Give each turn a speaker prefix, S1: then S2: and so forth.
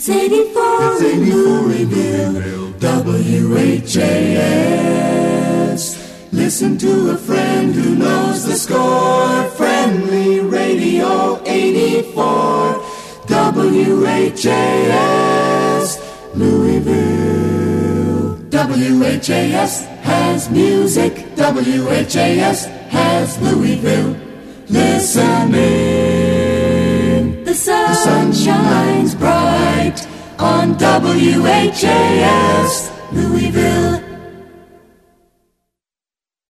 S1: It's 84 in Louisville, WHAS. Listen to a friend who knows the score. Friendly Radio 84, WHAS, Louisville. WHAS has music, WHAS has Louisville. Listen in. The sun shines bright on WHAS, Louisville.